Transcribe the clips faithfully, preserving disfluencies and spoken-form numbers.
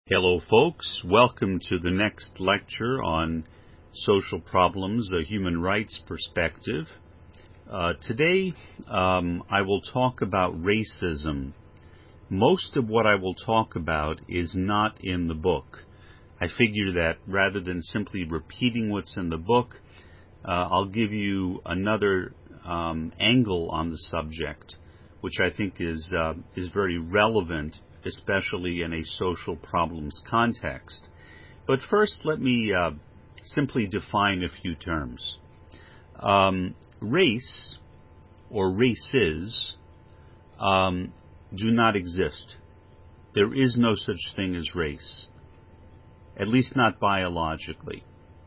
Hello, folks. Welcome to the next lecture on social problems, a human rights perspective. Uh, today, um, I will talk about racism. Most of what I will talk about is not in the book. I figure that rather than simply repeating what's in the book, uh, I'll give you another um, angle on the subject, which I think is uh, is very relevant, especially in a social problems context. But first, let me uh, simply define a few terms. Um, race, or races, um, do not exist. There is no such thing as race, at least not biologically.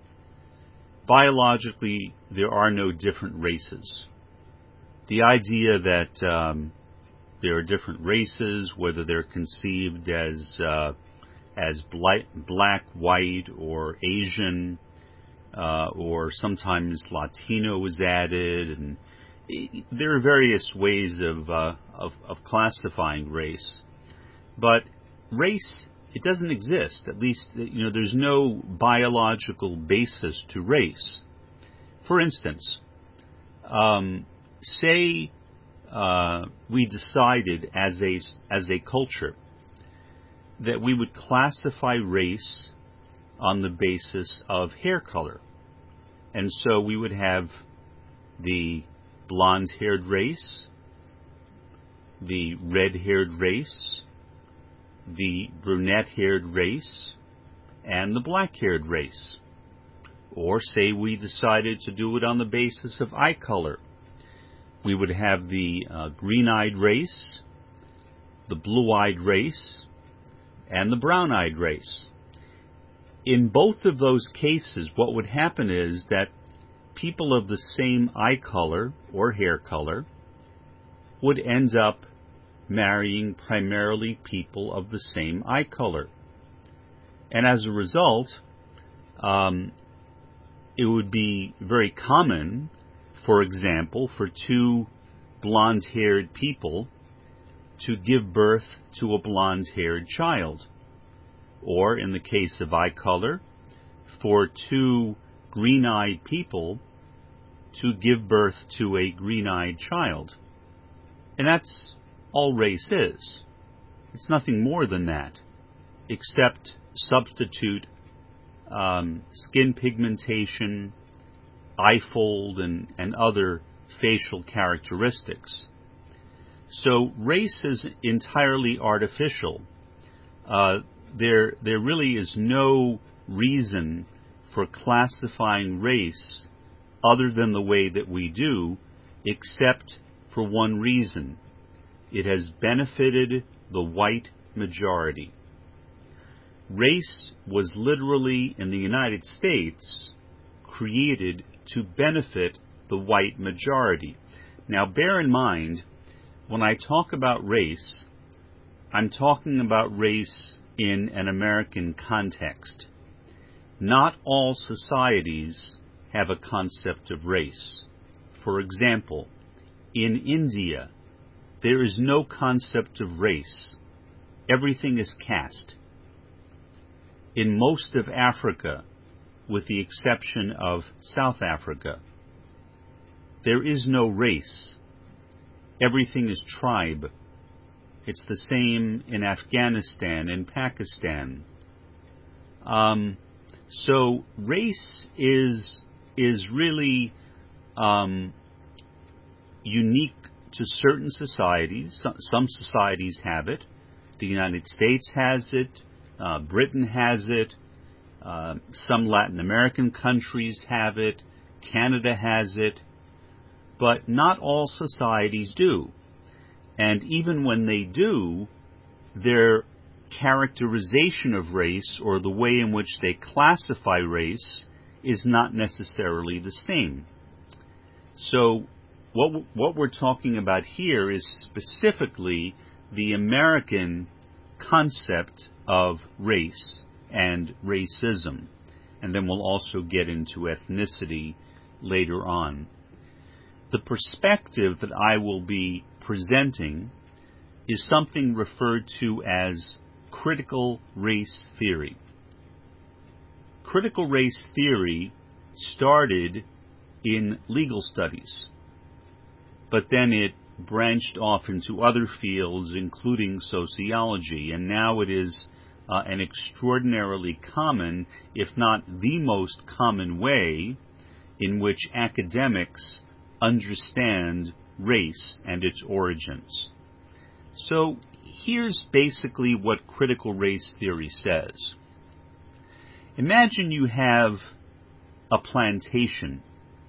Biologically, there are no different races. The idea that um, there are different races, whether they're conceived as uh, as black, black, white, or Asian, uh, or sometimes Latino is added, and there are various ways of, uh, of of classifying race. But race, it doesn't exist. At least, you know, there's no biological basis to race. For instance, um, say. Uh, we decided as a as a culture that we would classify race on the basis of hair color, and so we would have the blonde-haired race, the red-haired race, the brunette-haired race, and the black-haired race. Or say we decided to do it on the basis of eye color. We would have the uh, green-eyed race, the blue-eyed race, and the brown-eyed race. In both of those cases, what would happen is that people of the same eye color or hair color would end up marrying primarily people of the same eye color. And as a result, um, it would be very common, for example, for two blonde-haired people to give birth to a blonde-haired child. Or, in the case of eye color, for two green-eyed people to give birth to a green-eyed child. And that's all race is. It's nothing more than that, except substitute um, skin pigmentation, eye fold, and, and other facial characteristics. So race is entirely artificial. Uh, there, there really is no reason for classifying race other than the way that we do, except for one reason. It has benefited the white majority. Race was literally, in the United States, created to benefit the white majority. Now, bear in mind, when I talk about race, I'm talking about race in an American context. Not all societies have a concept of race. For example, in India, there is no concept of race. Everything is caste. In most of Africa, with the exception of South Africa, there is no race. Everything is tribe. It's the same in Afghanistan and Pakistan. Um, so race is is really um, unique to certain societies. Some, some societies have it. The United States has it. Uh, Britain has it. Uh, some Latin American countries have it. Canada has it. But not all societies do. And even when they do, their characterization of race, or the way in which they classify race, is not necessarily the same. So what, what we're talking about here is specifically the American concept of race and racism. And then we'll also get into ethnicity later on. The perspective that I will be presenting is something referred to as critical race theory. Critical race theory started in legal studies, but then it branched off into other fields, including sociology, and now it is uh, an extraordinarily common, if not the most common way in which academics understand race and its origins. So here's basically what critical race theory says. Imagine you have a plantation.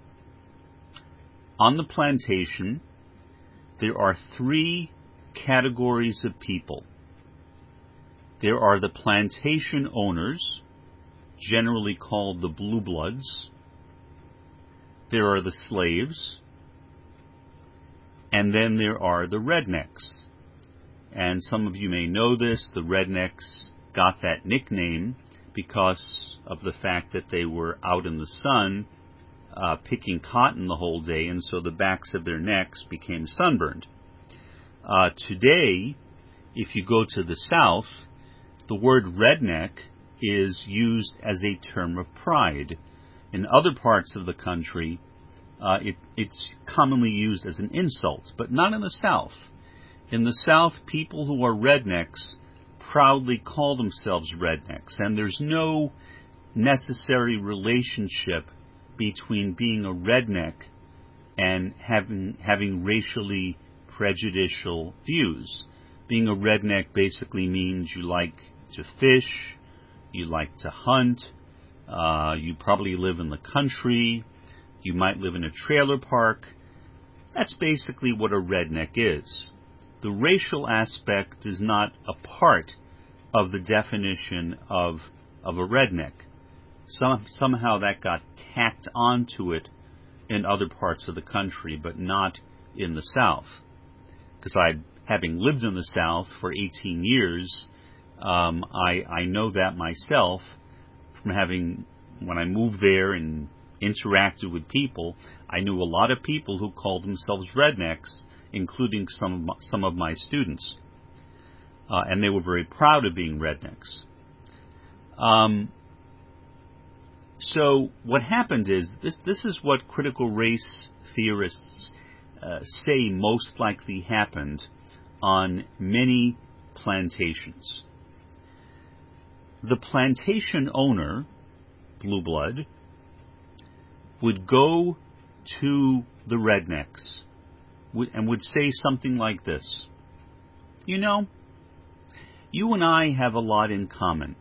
On the plantation, there are three categories of people. There are the plantation owners, generally called the blue bloods. There are the slaves. And then there are the rednecks. And some of you may know this, the rednecks got that nickname because of the fact that they were out in the sun uh, picking cotton the whole day, and so the backs of their necks became sunburned. Uh, today, if you go to the South, the word redneck is used as a term of pride. In other parts of the country, uh, it, it's commonly used as an insult, but not in the South. In the South, people who are rednecks proudly call themselves rednecks, and there's no necessary relationship between being a redneck and having having racially prejudicial views. Being a redneck basically means you like to fish, you like to hunt, uh, you probably live in the country, you might live in a trailer park. That's basically what a redneck is. The racial aspect is not a part of the definition of of a redneck. Some, somehow that got tacked onto it in other parts of the country, but not in the South. Because I, having lived in the South for eighteen years, um, I, I know that myself from having, when I moved there and interacted with people, I knew a lot of people who called themselves rednecks, including some of my, some of my students. Uh, and they were very proud of being rednecks. Um, so what happened is, this, this is what critical race theorists uh, say most likely happened on many plantations. The plantation owner, blue blood, would go to the rednecks and would say something like this: you know, you and I have a lot in common.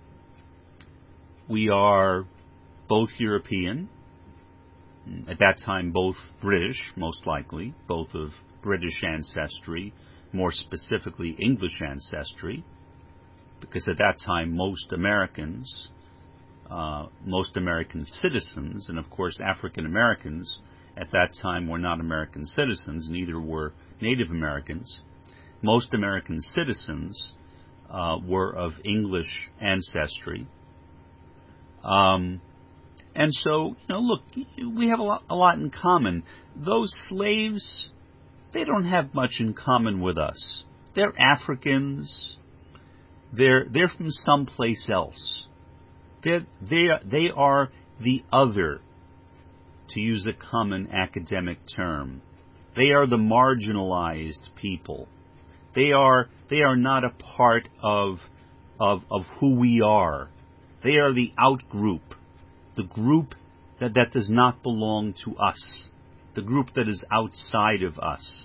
We are both European, at that time both British, most likely, both of British ancestry, more specifically English ancestry, because at that time most Americans, uh, most American citizens, and of course African Americans at that time were not American citizens, neither were Native Americans. Most American citizens uh, were of English ancestry. Um, and so, you know, look, we have a lot, a lot in common. Those slaves, they don't have much in common with us. They're Africans. They're they're from someplace else. They're, they they are the other, to use a common academic term. They are the marginalized people. They are they are not a part of of of who we are. They are the out group, the group that, that does not belong to us, the group that is outside of us.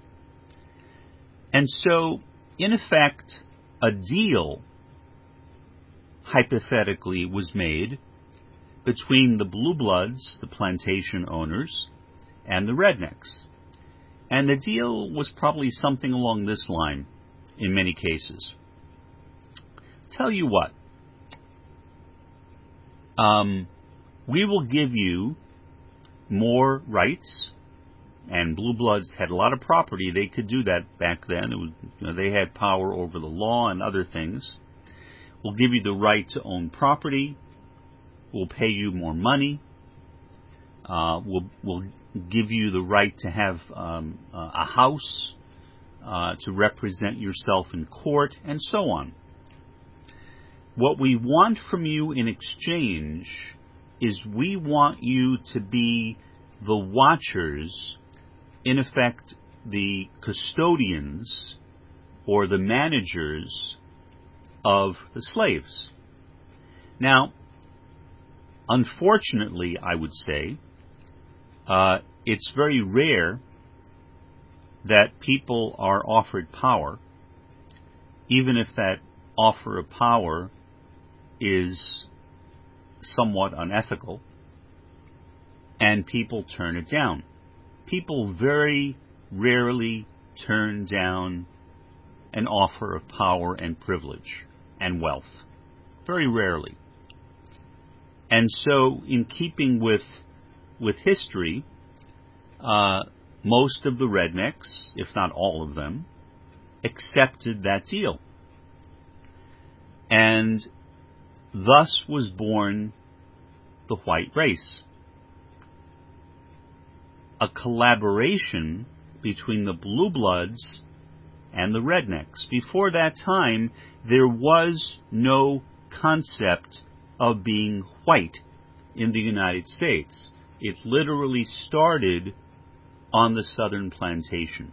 And so, in effect, a deal, hypothetically, was made between the blue bloods, the plantation owners, and the rednecks. And the deal was probably something along this line in many cases. Tell you what, um, we will give you more rights, and blue bloods had a lot of property. They could do that back then. It was, you know, they had power over the law and other things. We'll give you the right to own property. We'll pay you more money. Uh, we'll, we'll give you the right to have um, a house, uh, to represent yourself in court, and so on. what we want from you in exchange is we want you to be the watchers, in effect, the custodians or the managers of the slaves. Now, unfortunately, I would say, uh, it's very rare that people are offered power, even if that offer of power is somewhat unethical, and people turn it down. People very rarely turn down an offer of power and privilege and wealth. Very rarely. And so, in keeping with with history, uh, most of the rednecks, if not all of them, accepted that deal. And thus was born the white race. A collaboration between the blue bloods and the rednecks. Before that time, there was no concept of being white in the United States. It literally started on the southern plantation.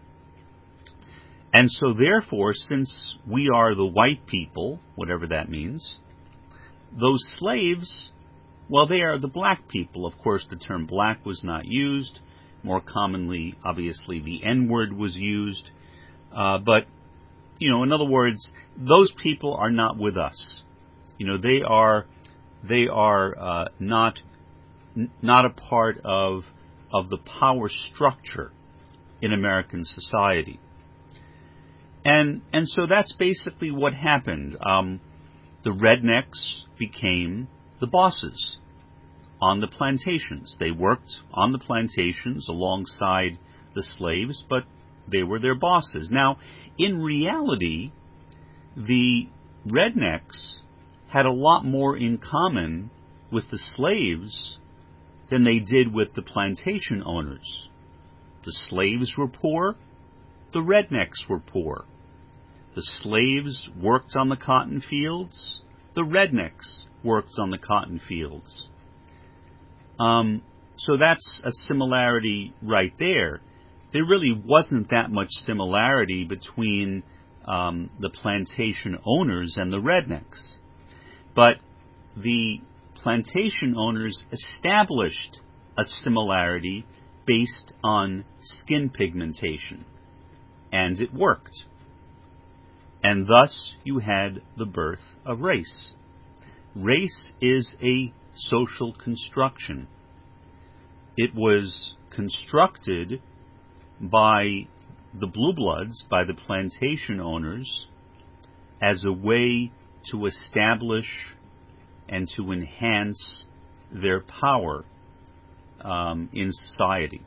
And so therefore, since we are the white people, whatever that means, those slaves, well, they are the black people. Of course, the term black was not used. More commonly, obviously, the N-word was used. Uh, but, you know, in other words, those people are not with us. You know, they are they are uh, not n- not a part of of the power structure in American society. And and so that's basically what happened. Um, the rednecks became the bosses on the plantations. They worked on the plantations alongside the slaves, but they were their bosses. Now, in reality, the rednecks had a lot more in common with the slaves than they did with the plantation owners. The slaves were poor. The rednecks were poor. The slaves worked on the cotton fields. The rednecks worked on the cotton fields. Um, so that's a similarity right there. There really wasn't that much similarity between um, the plantation owners and the rednecks. But the plantation owners established a similarity based on skin pigmentation. And it worked. And thus you had the birth of race. Race is a social construction. It was constructed by the blue bloods, by the plantation owners, as a way to establish and to enhance their power um, in society.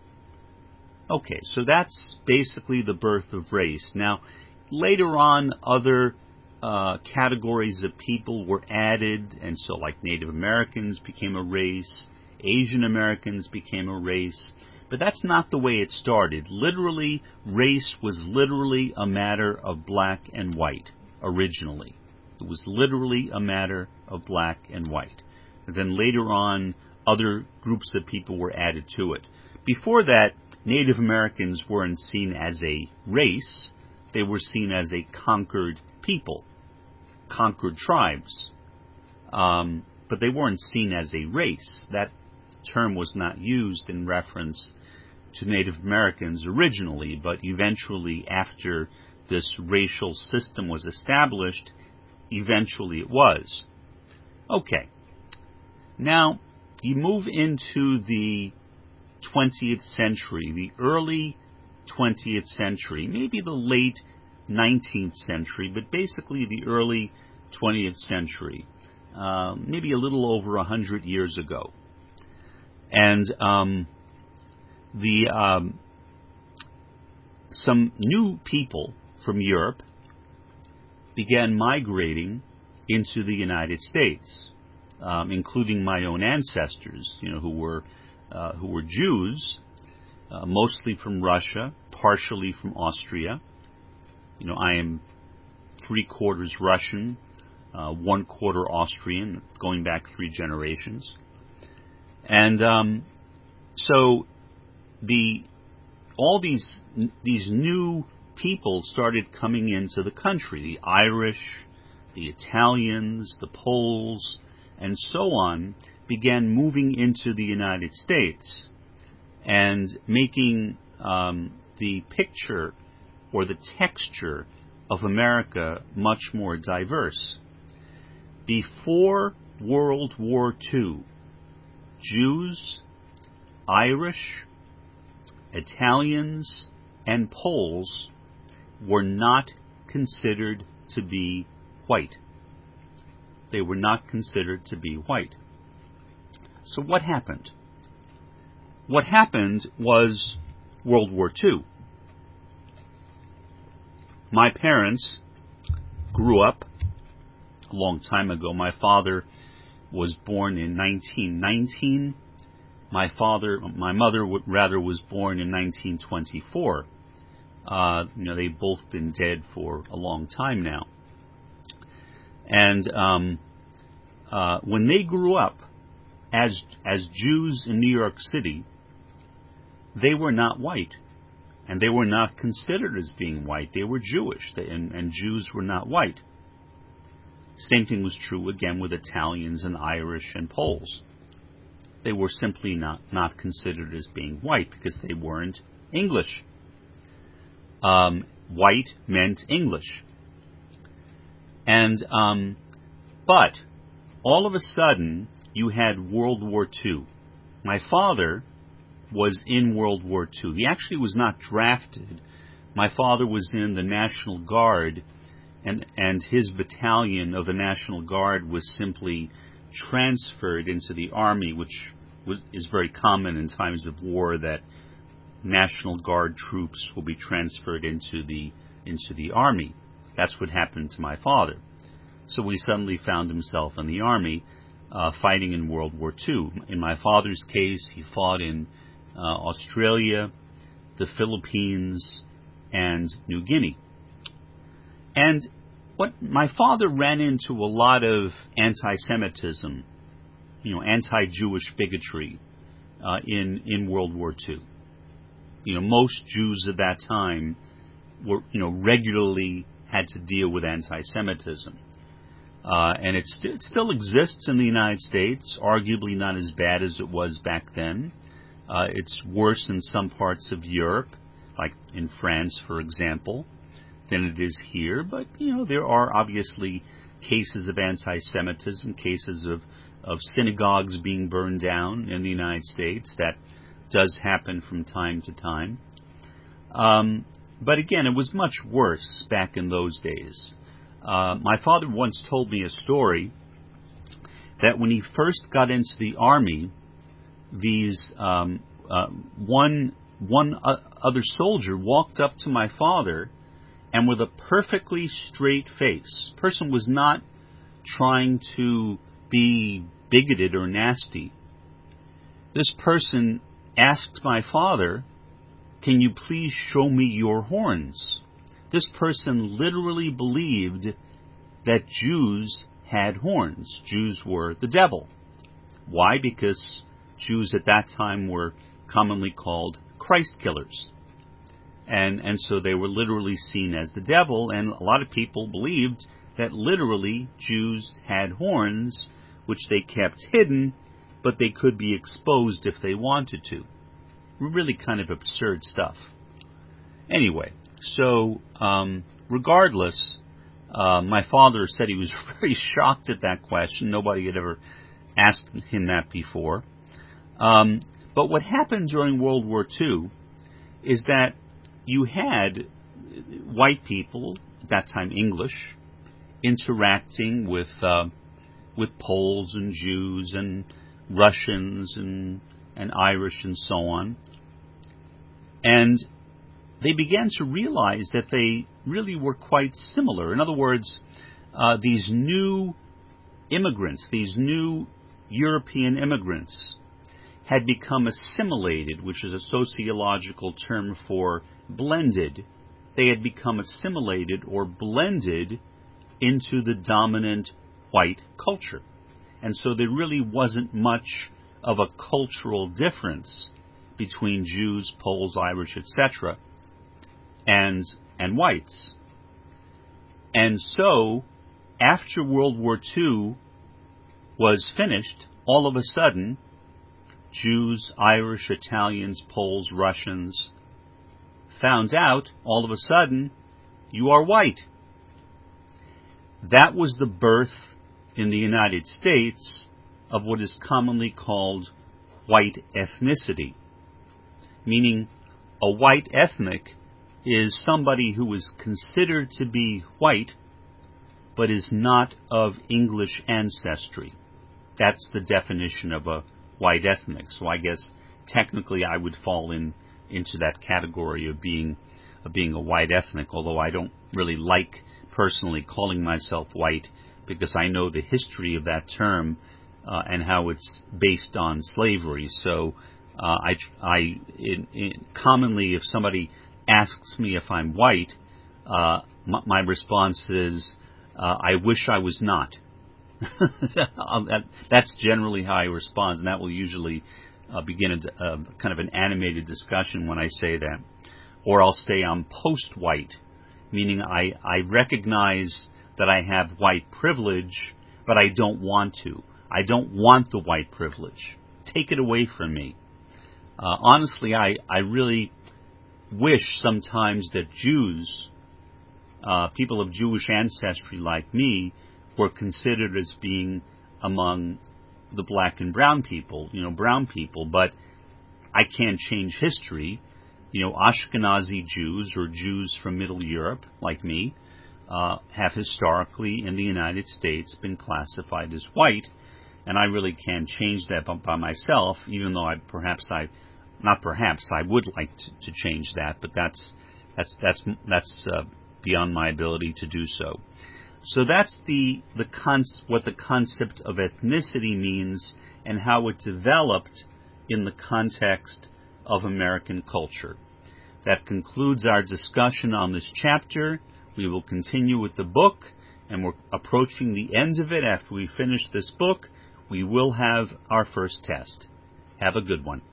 Okay, so that's basically the birth of race. Now, later on, other uh, categories of people were added, and so like Native Americans became a race, Asian Americans became a race, but that's not the way it started. Literally, race was literally a matter of black and white, originally. It was literally a matter of black and white. And then later on, other groups of people were added to it. Before that, Native Americans weren't seen as a race. They were seen as a conquered people, conquered tribes. Um, but they weren't seen as a race. That term was not used in reference to Native Americans originally, but eventually, after this racial system was established, eventually it was. Okay. Now, you move into the twentieth century, the early twentieth century, maybe the late nineteenth century, but basically the early twentieth century, uh, maybe a little over a hundred years ago. And um, the um, some new people from Europe began migrating into the United States, um, including my own ancestors, you know, who were uh, who were Jews, uh, mostly from Russia, partially from Austria. You know, I am three quarters Russian, uh, one quarter Austrian, going back three generations. And um, so the all these these new people started coming into the country. The Irish, the Italians, the Poles, and so on began moving into the United States and making um, the picture or the texture of America much more diverse. Before World War Two, Jews, Irish, Italians, and Poles were not considered to be white. They were not considered to be white. So what happened? What happened was World War Two. My parents grew up a long time ago. My father was born in nineteen nineteen. My father, my mother, rather, was born in nineteen twenty-four. Uh, you know, they've both been dead for a long time now. And um, uh, when they grew up as as Jews in New York City, they were not white, and they were not considered as being white. They were Jewish, and, and Jews were not white. Same thing was true again with Italians and Irish and Poles. They were simply not, not considered as being white because they weren't English. Um, white meant English. And, um, but, all of a sudden, you had World War Two. My father was in World War Two. He actually was not drafted. My father was in the National Guard, and, and his battalion of the National Guard was simply transferred into the Army, which was, is very common in times of war, that National Guard troops will be transferred into the into the Army. That's what happened to my father. So he suddenly found himself in the Army, uh, fighting in World War Two. In my father's case, he fought in uh, Australia, the Philippines, and New Guinea. And what my father ran into a lot of anti-Semitism, you know, anti-Jewish bigotry uh, in in World War Two. You know, most Jews at that time were, you know, regularly had to deal with anti-Semitism. Uh, and it, st- it still exists in the United States, arguably not as bad as it was back then. Uh, it's worse in some parts of Europe, like in France, for example, than it is here. But, you know, there are obviously cases of anti-Semitism, cases of, of synagogues being burned down in the United States. That does happen from time to time. Um, but again, it was much worse back in those days. Uh, my father once told me a story that when he first got into the Army, these um, uh, one one uh, other soldier walked up to my father, and with a perfectly straight face, person was not trying to be bigoted or nasty. This person asked my father, "Can you please show me your horns?" This person literally believed that Jews had horns. Jews were the devil. Why? Because Jews at that time were commonly called Christ killers. And, and so they were literally seen as the devil, and a lot of people believed that literally Jews had horns, which they kept hidden, but they could be exposed if they wanted to. Really kind of absurd stuff. Anyway, so um, regardless, uh, my father said he was very shocked at that question. Nobody had ever asked him that before. Um, but what happened during World War Two is that you had white people, at that time English, interacting with uh, with Poles and Jews and Russians and, and Irish and so on. And they began to realize that they really were quite similar. In other words, uh, these new immigrants, these new European immigrants, had become assimilated, which is a sociological term for blended. They had become assimilated or blended into the dominant white culture. And so there really wasn't much of a cultural difference between Jews, Poles, Irish, et cetera, and and whites. And so, after World War Two was finished, all of a sudden, Jews, Irish, Italians, Poles, Russians found out, all of a sudden, you are white. That was the birth in the United States of what is commonly called white ethnicity, meaning a white ethnic is somebody who is considered to be white but is not of English ancestry. That's the definition of a white ethnic. So I guess technically I would fall in into that category of being of being a white ethnic, although I don't really like personally calling myself white because I know the history of that term uh, and how it's based on slavery. So uh, I, I in, in, commonly, if somebody asks me if I'm white, uh, my, my response is, uh, I wish I was not. that, that's generally how I respond, and that will usually uh, begin a, a kind of an animated discussion when I say that. Or I'll say I'm post-white, meaning I, I recognize that I have white privilege, but I don't want to. I don't want the white privilege. Take it away from me. Uh, honestly, I, I really wish sometimes that Jews, uh, people of Jewish ancestry like me, were considered as being among the black and brown people, you know, brown people, but I can't change history. You know, Ashkenazi Jews or Jews from Middle Europe, like me, uh, have historically in the United States been classified as white, and I really can't change that by, by myself, even though I perhaps I, not perhaps I would like to, to change that, but that's that's that's that's uh, beyond my ability to do so. So that's the the con- what the concept of ethnicity means and how it developed in the context of American culture. That concludes our discussion on this chapter. We will continue with the book, and we're approaching the end of it. After we finish this book, we will have our first test. Have a good one.